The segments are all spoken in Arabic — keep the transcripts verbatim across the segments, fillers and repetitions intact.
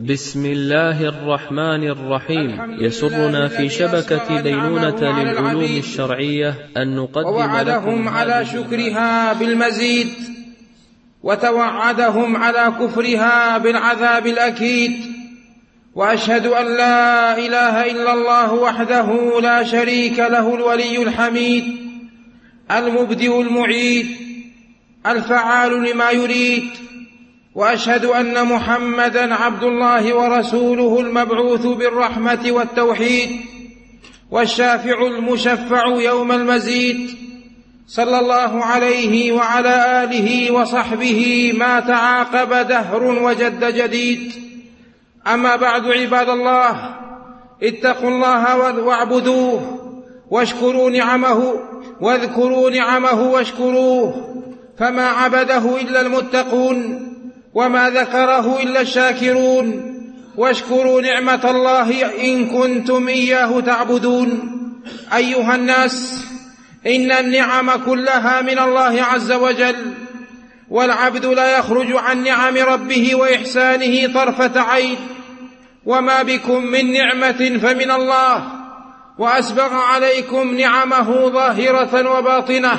بسم الله الرحمن الرحيم. يسرنا في شبكة دينونة للعلوم الشرعية أن نقدم ووعدهم على شكرها بالمزيد، وتوعدهم على كفرها بالعذاب الأكيد. وأشهد أن لا إله إلا الله وحده لا شريك له الولي الحميد، المبدئ المعيد، الفعال لما يريد. وأشهد أن محمدًا عبد الله ورسوله المبعوث بالرحمة والتوحيد، والشافع المشفع يوم المزيد، صلى الله عليه وعلى آله وصحبه ما تعاقب دهر وجد جديد. أما بعد، عباد الله، اتقوا الله واعبدوه واشكروا نعمه واذكروا نعمه واشكروه، فما عبده إلا المتقون وما ذكره إلا الشاكرون. واشكروا نعمة الله إن كنتم إياه تعبدون. أيها الناس، إن النعم كلها من الله عز وجل، والعبد لا يخرج عن نعم ربه وإحسانه طرفة عين. وما بكم من نعمة فمن الله، وأسبغ عليكم نعمه ظاهرة وباطنة،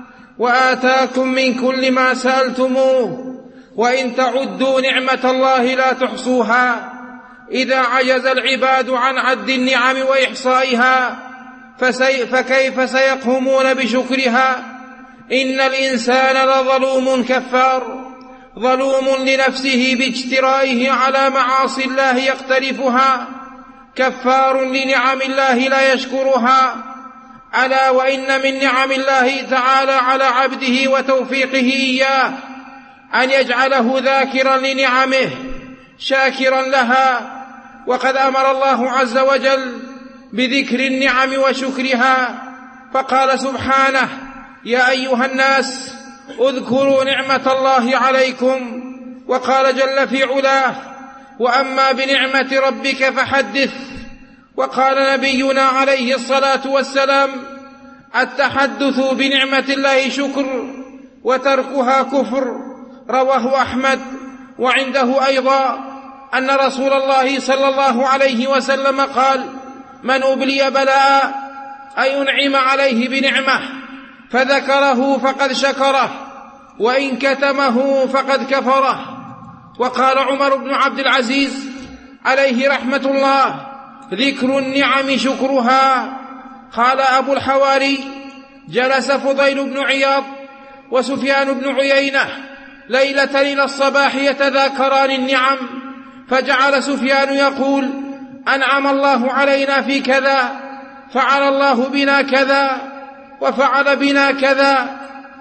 وآتاكم من كل ما سألتموه، وإن تعدوا نعمة الله لا تحصوها. إذا عجز العباد عن عد النعم وإحصائها فسي فكيف سيقومون بشكرها؟ إن الإنسان لظلوم كفار، ظلوم لنفسه باجترائه على معاصي الله يقترفها، كفار لنعم الله لا يشكرها. ألا وإن من نعم الله تعالى على عبده وتوفيقه إياه أن يجعله ذاكرا لنعمه شاكرا لها. وقد أمر الله عز وجل بذكر النعم وشكرها، فقال سبحانه: يا أيها الناس اذكروا نعمة الله عليكم. وقال جل في علاه: وأما بنعمة ربك فحدث. وقال نبينا عليه الصلاة والسلام: التحدث بنعمة الله شكر، وتركها كفر. رواه أحمد. وعنده أيضا أن رسول الله صلى الله عليه وسلم قال: من أبلي بلاء أي أنعم عليه بنعمة فذكره فقد شكره، وإن كتمه فقد كفره. وقال عمر بن عبد العزيز عليه رحمة الله: ذكر النعم شكرها. قال أبو الحواري: جلس فضيل بن عياض وسفيان بن عيينة ليلة إلى الصباح يتذاكران النعم، فجعل سفيان يقول: أنعم الله علينا في كذا، فعل الله بنا كذا، وفعل بنا كذا.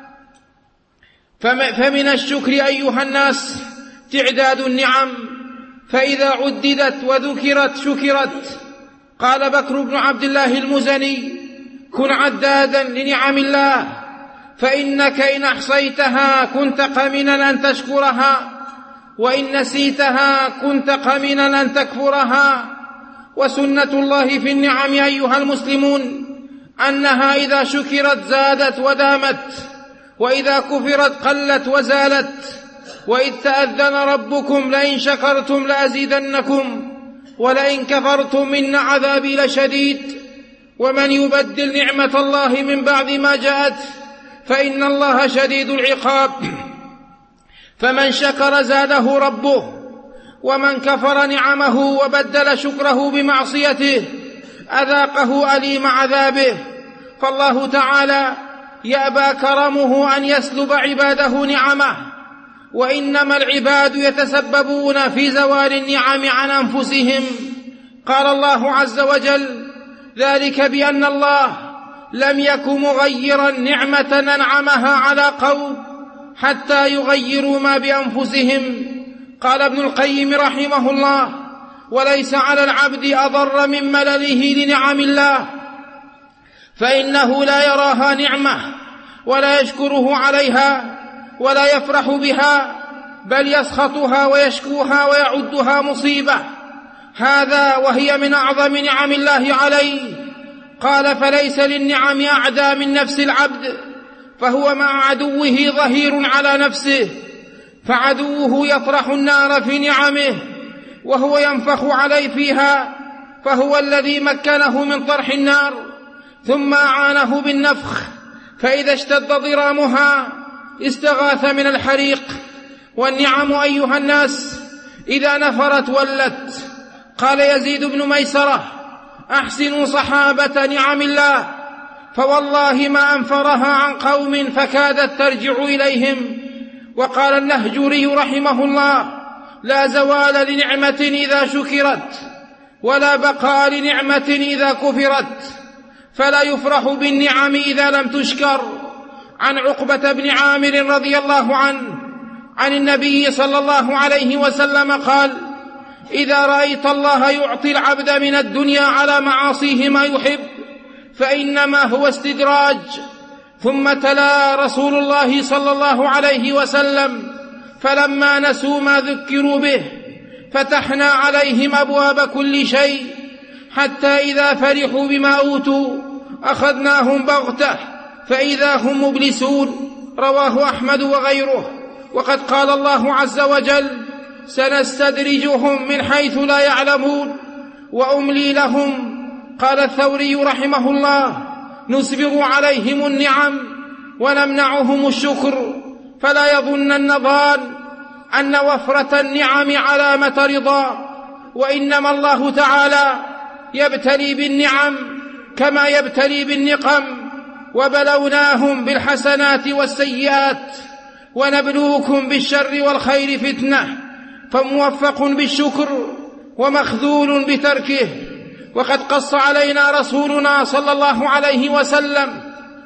فمن الشكر أيها الناس تعداد النعم، فإذا عددت وذكرت شكرت. قال بكر بن عبد الله المزني: كن عدادا لنعم الله، فإنك إن أحصيتها كنت قمنا أن تشكرها، وإن نسيتها كنت قمنا أن تكفرها. وسنة الله في النعم أيها المسلمون أنها إذا شكرت زادت ودامت، وإذا كفرت قلت وزالت. وإذ تأذن ربكم لئن شكرتم لأزيدنكم ولئن كفرتم إن عذابي لشديد. ومن يبدل نعمة الله من بعد ما جاءت فإن الله شديد العقاب. فمن شكر زاده ربه، ومن كفر نعمه وبدل شكره بمعصيته أذاقه أليم عذابه. فالله تعالى يأبى كرمه أن يسلب عباده نعمه، وإنما العباد يتسببون في زوال النعم عن أنفسهم. قال الله عز وجل: ذلك بأن الله لم يك مغيرا نعمة أنعمها على قوم حتى يغيروا ما بأنفسهم. قال ابن القيم رحمه الله: وليس على العبد أضر من ملله لنعم الله، فإنه لا يراها نعمة ولا يشكره عليها ولا يفرح بها، بل يسخطها ويشكوها ويعدها مصيبة. هذا وهي من أعظم نعم الله عليه. قال: فليس للنعم أعدى من نفس العبد، فهو مع عدوه ظهير على نفسه، فعدوه يطرح النار في نعمه، وهو ينفخ عليه فيها، فهو الذي مكنه من طرح النار ثم أعانه بالنفخ، فإذا اشتد ضرامها استغاث من الحريق. والنعم أيها الناس إذا نفرت ولت. قال يزيد بن ميسرة: أحسنوا صحابة نعم الله، فوالله ما أنفرها عن قوم فكادت ترجع إليهم. وقال النهجوري رحمه الله: لا زوال لنعمة إذا شكرت، ولا بقاء لنعمة إذا كفرت، فلا يفرح بالنعم إذا لم تشكر. عن عقبة بن عامر رضي الله عنه عن النبي صلى الله عليه وسلم قال: إذا رأيت الله يعطي العبد من الدنيا على معاصيه ما يحب فإنما هو استدراج. ثم تلا رسول الله صلى الله عليه وسلم: فلما نسوا ما ذكروا به فتحنا عليهم أبواب كل شيء حتى إذا فرحوا بما أوتوا أخذناهم بغتة فإذا هم مبلسون. رواه أحمد وغيره. وقد قال الله عز وجل: سنستدرجهم من حيث لا يعلمون وأملي لهم. قال الثوري رحمه الله: نسبغ عليهم النعم ونمنعهم الشكر. فلا يظنن ظان أن وفرة النعم علامة رضا، وإنما الله تعالى يبتلي بالنعم كما يبتلي بالنقم. وبلوناهم بالحسنات والسيئات ونبلوكم بالشر والخير فتنة، فموفق بالشكر ومخذول بتركه. وقد قص علينا رسولنا صلى الله عليه وسلم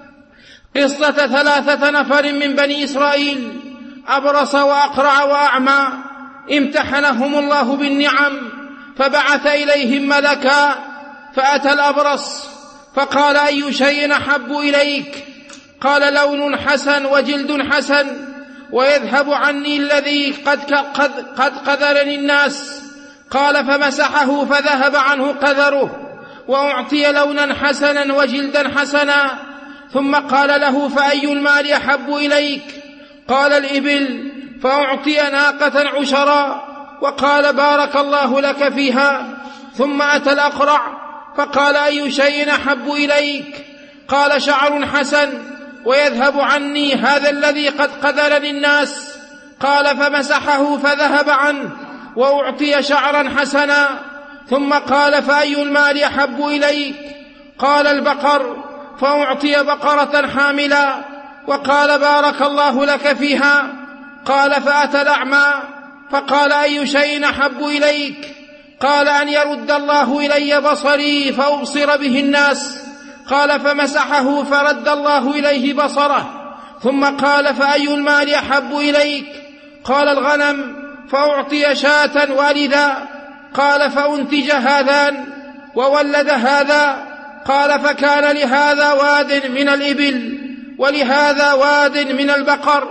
قصة ثلاثة نفر من بني إسرائيل، أبرص وأقرع وأعمى، امتحنهم الله بالنعم، فبعث إليهم ملكا، فأتى الأبرص فقال: أي شيء أحب إليك؟ قال: لون حسن وجلد حسن ويذهب عني الذي قد, قد, قد قذرني الناس. قال: فمسحه فذهب عنه قذره، وأعطي لونا حسنا وجلدا حسنا. ثم قال له: فأي المال أحب إليك؟ قال: الإبل، فأعطي ناقة عشرا، وقال: بارك الله لك فيها. ثم أتى الأقرع فقال: أي شيء أحب إليك؟ قال: شعر حسن ويذهب عني هذا الذي قد قذرني الناس. قال: فمسحه فذهب عنه، وأعطي شعرا حسنا. ثم قال: فأي المال أحب إليك؟ قال: البقر، فأعطي بقرة حاملا، وقال: بارك الله لك فيها. قال: فأتى الأعمى فقال: أي شيء أحب إليك؟ قال: أن يرد الله إلي بصري فأبصر به الناس. قال: فمسحه فرد الله إليه بصره. ثم قال: فأي المال أحب إليك؟ قال: الغنم، فأعطي شاة والدا. قال: فأنتج هذان وولد هذا. قال: فكان لهذا واد من الإبل، ولهذا واد من البقر،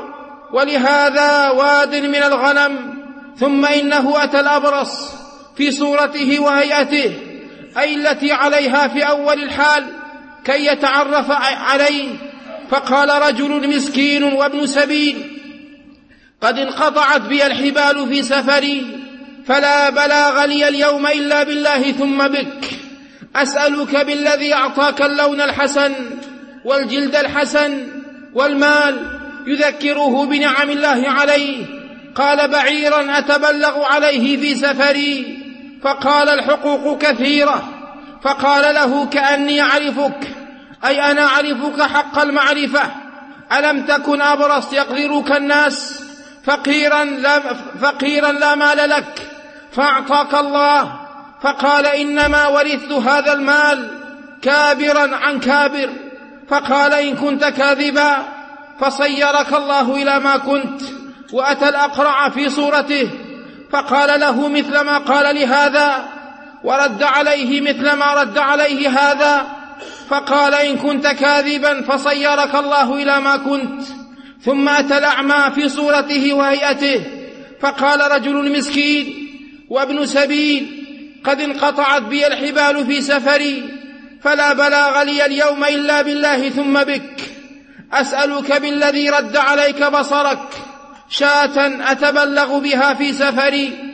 ولهذا واد من الغنم. ثم إنه أتى الأبرص في صورته وهيئته، أي التي عليها في أول الحال، كي يتعرف عليه. فقال: رجل مسكين وابن سبيل، قد انقطعت بي الحبال في سفري، فلا بلاغ لي اليوم إلا بالله ثم بك. أسألك بالذي أعطاك اللون الحسن والجلد الحسن والمال يذكره بنعم الله عليه. قال: بعيرا أتبلغ عليه في سفري. فقال: الحقوق كثيرة. فقال له: كأني أعرفك، أي أنا أعرفك حق المعرفة. ألم تكن أبرص يقدرك الناس فقيرا لا, فقيرا لا مال لك فأعطاك الله؟ فقال: إنما ورثت هذا المال كابرا عن كابر. فقال: إن كنت كاذبا فصيرك الله إلى ما كنت. وأتى الأقرع في صورته فقال له مثل ما قال لهذا، ورد عليه مثل ما رد عليه هذا. فقال: إن كنت كاذبا فصيرك الله إلى ما كنت. ثم أتى الأعمى في صورته وهيئته فقال: رجل مسكين وابن سبيل، قد انقطعت بي الحبال في سفري، فلا بلاغ لي اليوم إلا بالله ثم بك. أسألك بالذي رد عليك بصرك، شاة أتبلغ بها في سفري.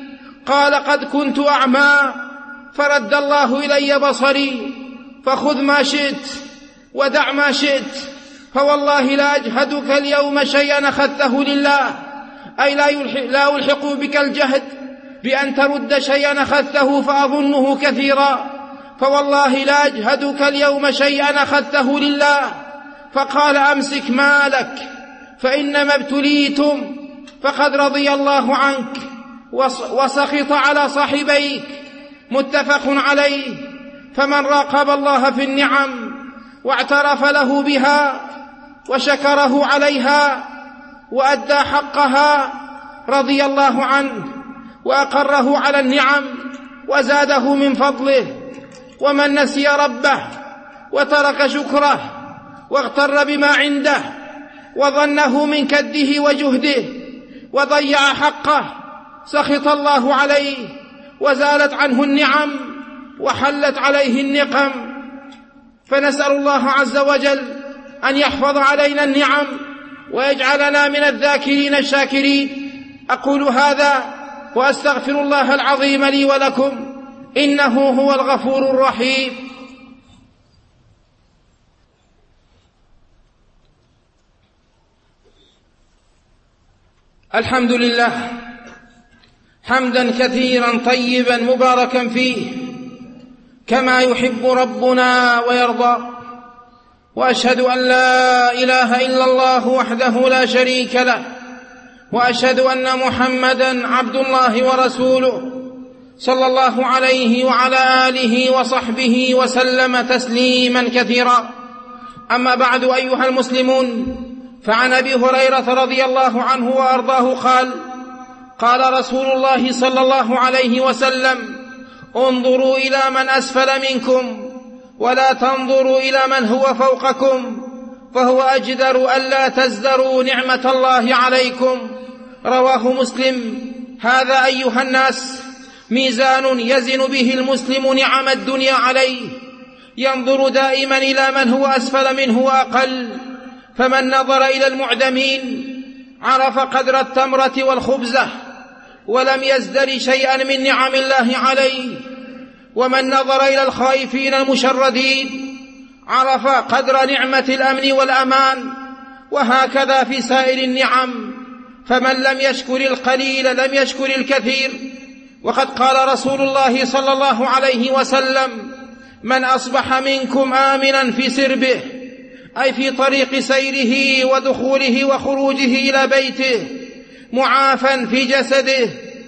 قال قد كنت أعمى فرد الله إلي بصري، فخذ ما شئت ودع ما شئت، فوالله لا أجهدك اليوم شيئا أخذته لله، أي لا ألحق بك الجهد بأن ترد شيئا أخذته فأظنه كثيرا، فوالله لا أجهدك اليوم شيئا أخذته لله. فقال أمسك مالك فإنما ابتليتم، فقد رضي الله عنك وسخط على صاحبيك، متفق عليه. فمن راقب الله في النعم واعترف له بها وشكره عليها وأدى حقها رضي الله عنه وأقره على النعم وزاده من فضله. ومن نسي ربه وترك شكره واغتر بما عنده وظنه من كده وجهده وضيع حقه سخط الله عليه وزالت عنه النعم وحلت عليه النقم. فنسأل الله عز وجل أن يحفظ علينا النعم ويجعلنا من الذاكرين الشاكرين. أقول هذا وأستغفر الله العظيم لي ولكم، إنه هو الغفور الرحيم. الحمد لله حمدا كثيرا طيبا مباركا فيه كما يحب ربنا ويرضى، وأشهد أن لا إله إلا الله وحده لا شريك له، وأشهد أن محمدا عبد الله ورسوله صلى الله عليه وعلى آله وصحبه وسلم تسليما كثيرا. أما بعد أيها المسلمون، فعن أبي هريرة رضي الله عنه وأرضاه قال قال رسول الله صلى الله عليه وسلم: انظروا إلى من أسفل منكم ولا تنظروا إلى من هو فوقكم، فهو أجدر ألا تزدروا نعمة الله عليكم. رواه مسلم. هذا أيها الناس ميزان يزن به المسلم نعم الدنيا عليه، ينظر دائما إلى من هو أسفل منه وأقل. فمن نظر إلى المعدمين عرف قدر التمرة والخبزة ولم يزدر شيئا من نعم الله عليه، ومن نظر إلى الخائفين المشردين عرف قدر نعمة الأمن والأمان، وهكذا في سائر النعم. فمن لم يشكر القليل لم يشكر الكثير. وقد قال رسول الله صلى الله عليه وسلم: من أصبح منكم آمنا في سربه، أي في طريق سيره ودخوله وخروجه إلى بيته، معافا في جسده،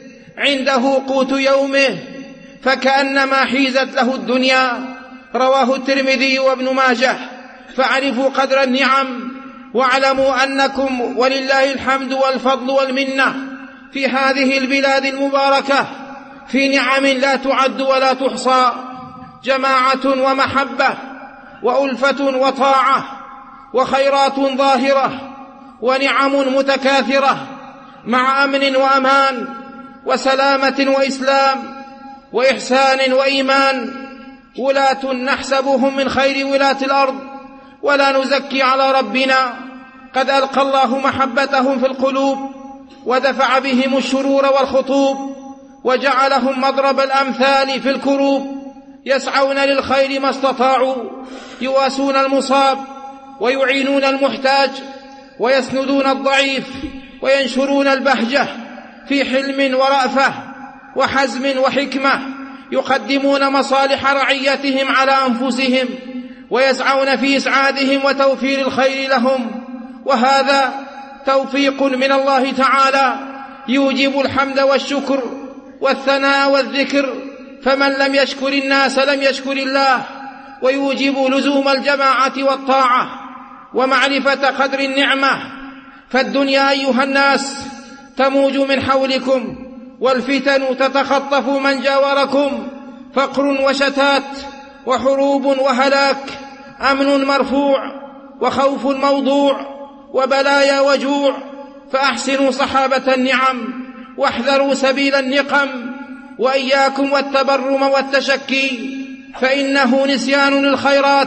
عنده قوت يومه، فكأنما حيزت له الدنيا. رواه الترمذي وابن ماجه. فاعرفوا قدر النعم واعلموا أنكم ولله الحمد والفضل والمنة في هذه البلاد المباركة في نعم لا تعد ولا تحصى، جماعة ومحبة وألفة وطاعة وخيرات ظاهرة ونعم متكاثرة، مع أمن وأمان وسلامة وإسلام وإحسان وإيمان. ولاة نحسبهم من خير ولاة الأرض ولا نزكي على ربنا، قد ألقى الله محبتهم في القلوب ودفع بهم الشرور والخطوب، وجعلهم مضرب الأمثال في الكروب، يسعون للخير ما استطاعوا، يواسون المصاب ويعينون المحتاج ويسندون الضعيف وينشرون البهجة في حلم ورأفة وحزم وحكمة، يقدمون مصالح رعيتهم على أنفسهم ويسعون في إسعادهم وتوفير الخير لهم. وهذا توفيق من الله تعالى يوجب الحمد والشكر والثناء والذكر. فمن لم يشكر الناس لم يشكر الله، ويوجب لزوم الجماعة والطاعة ومعرفة قدر النعمة. فالدنيا أيها الناس تموج من حولكم، والفتن تتخطف من جاوركم، فقر وشتات وحروب وهلاك، أمن مرفوع وخوف موضوع وبلايا وجوع. فأحسنوا صحابة النعم واحذروا سبيل النقم، وإياكم والتبرم والتشكي، فإنه نسيان للخيرات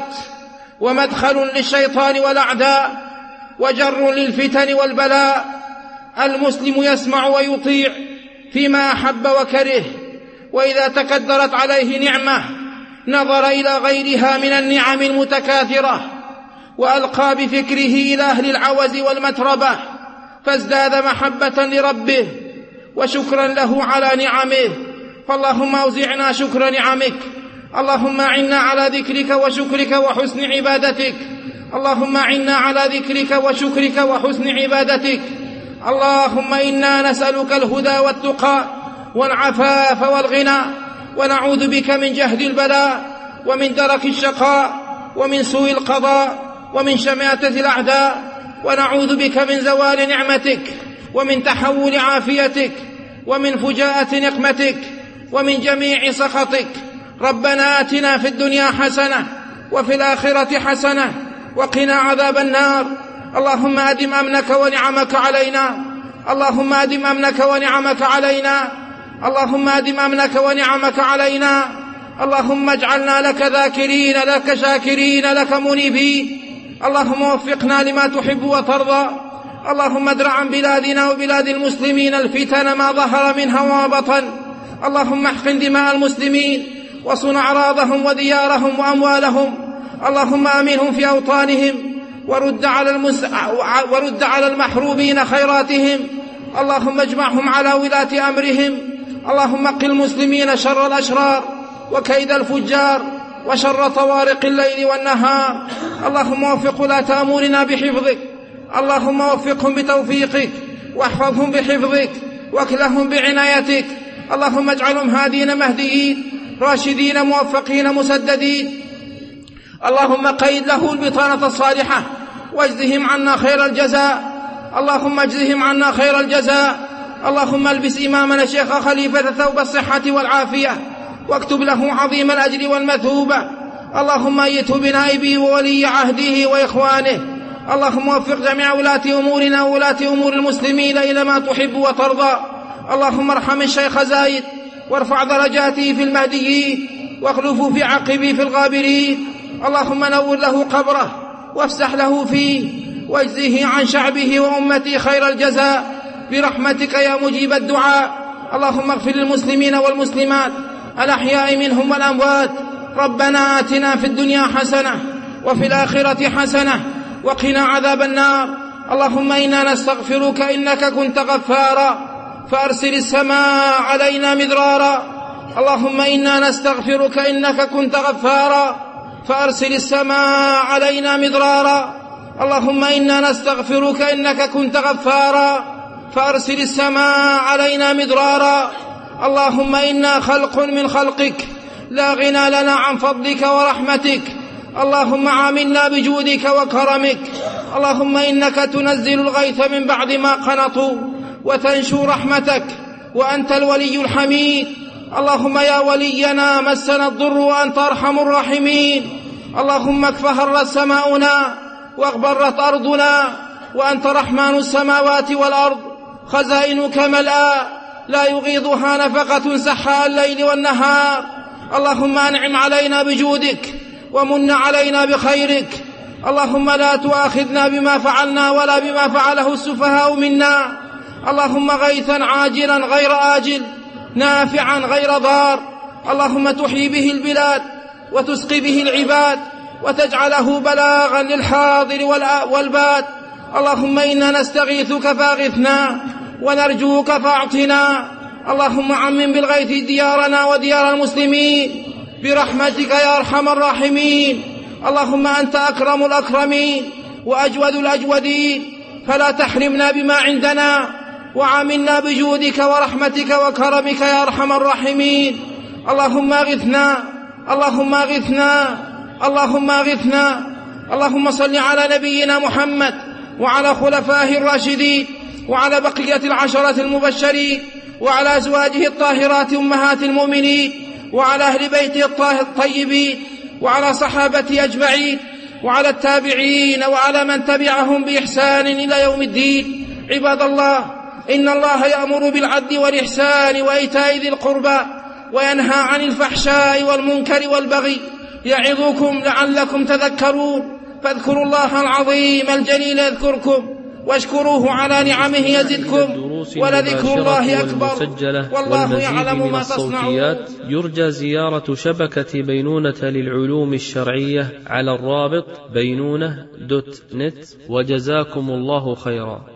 ومدخل للشيطان والأعداء وجر للفتن والبلاء. المسلم يسمع ويطيع فيما أحب وكره، وإذا تكدرت عليه نعمة نظر إلى غيرها من النعم المتكاثرة وألقى بفكره إلى أهل العوز والمتربة، فازداد محبة لربه وشكرا له على نعمه. فاللهم أوزعنا شكر نعمك، اللهم أعنا على ذكرك وشكرك وحسن عبادتك، اللهم أعنا على ذكرك وشكرك وحسن عبادتك. اللهم إنا نسألك الهدى والتقى والعفاف والغنى، ونعوذ بك من جهد البلاء ومن درك الشقاء ومن سوء القضاء ومن شماتة الأعداء، ونعوذ بك من زوال نعمتك ومن تحول عافيتك ومن فجاءة نقمتك ومن جميع سخطك. ربنا آتنا في الدنيا حسنة وفي الآخرة حسنة وقنا عذاب النار. اللهم أدم أمنك ونعمك علينا، اللهم أدم أمنك ونعمك علينا، اللهم أدم أمنك ونعمك علينا. اللهم اجعلنا لك ذاكرين لك شاكرين لك منيبين. اللهم وفقنا لما تحب وترضى. اللهم ادرع عن بلادنا وبلاد المسلمين الفتن ما ظهر منها وما بطن. اللهم احقن دماء المسلمين وصن أعراضهم وديارهم وأموالهم. اللهم آمنهم في أوطانهم ورد على, المس... ورد على المحرومين خيراتهم. اللهم اجمعهم على ولاة أمرهم. اللهم قل المسلمين شر الأشرار وكيد الفجار وشر طوارق الليل والنهار. اللهم وفق ولاة أمورنا بحفظك، اللهم وفقهم بتوفيقك واحفظهم بحفظك واكلهم بعنايتك. اللهم اجعلهم هادين مهديين راشدين موفقين مسددين. اللهم قيد له البطانة الصالحة واجزهم عنا خير الجزاء، اللهم اجزهم عنا خير الجزاء. اللهم البس إمامنا الشيخ خليفة ثوب الصحة والعافية واكتب له عظيم الأجر والمثوبة. اللهم أيته بنائبه وولي عهده وإخوانه. اللهم وفق جميع ولاة أمورنا وولاة أمور المسلمين إلى ما تحب وترضى. اللهم ارحم الشيخ زايد وارفع درجاته في المهديين واخلفه في عقبه في الغابرين. اللهم نور له قبره وافسح له فيه واجزه عن شعبه وأمته خير الجزاء برحمتك يا مجيب الدعاء. اللهم اغفر للمسلمين والمسلمات الأحياء منهم والأموات. ربنا آتنا في الدنيا حسنة وفي الآخرة حسنة وقنا عذاب النار. اللهم إنا نستغفرك إنك كنت غفارا فأرسل السماء علينا مدرارا. اللهم إنا نستغفرك إنك كنت غفارا فأرسل السماء علينا مدرارا. اللهم إنا نستغفرك إنك كنت غفارا فأرسل السماء علينا مدرارا. اللهم إنا خلق من خلقك لا غنى لنا عن فضلك ورحمتك. اللهم عاملنا بجودك وكرمك. اللهم إنك تنزل الغيث من بعد ما قنطوا وتنشر رحمتك وأنت الولي الحميد. اللهم يا ولينا مسنا الضر وأنت أرحم الراحمين. اللهم اكفهرت سماؤنا واغبرت أرضنا وأنت رحمن السماوات والأرض، خزائنك ملآ لا يغيضها نفقة سحاء الليل والنهار. اللهم أنعم علينا بجودك ومن علينا بخيرك. اللهم لا تؤاخذنا بما فعلنا ولا بما فعله السفهاء منا. اللهم غيثا عاجلا غير آجل نافعا غير ضار. اللهم تحيي به البلاد وتسقي به العباد وتجعله بلاغا للحاضر والباد. اللهم إنا نستغيثك فاغثنا ونرجوك فاعطنا. اللهم عمم بالغيث ديارنا وديار المسلمين برحمتك يا أرحم الراحمين. اللهم أنت أكرم الأكرمين وأجود الأجودين، فلا تحرمنا بما عندنا وعاملنا بجودك ورحمتك وكرمك يا أرحم الراحمين. اللهم أغثنا اللهم أغثنا اللهم أغثنا. اللهم صل على نبينا محمد وعلى خلفائه الراشدين وعلى بقية العشرة المبشرين وعلى أزواجه الطاهرات أمهات المؤمنين وعلى أهل بيته الطيبين وعلى صحابته أجمعين وعلى التابعين وعلى من تبعهم بإحسان إلى يوم الدين. عباد الله، إن الله يأمر بالعدل والإحسان وإيتاء ذي القربى وينهى عن الفحشاء والمنكر والبغي يعظكم لعلكم تذكرون. فاذكروا الله العظيم الجليل يذكركم واشكروه على نعمه يزدكم الدروس ولذكر الله أكبر والمسجلة والله يعلم والمزيد من ما تصنعون. الصوتيات يرجى زيارة شبكة بينونة للعلوم الشرعية على الرابط بينونة دوت نت. وجزاكم الله خيرا.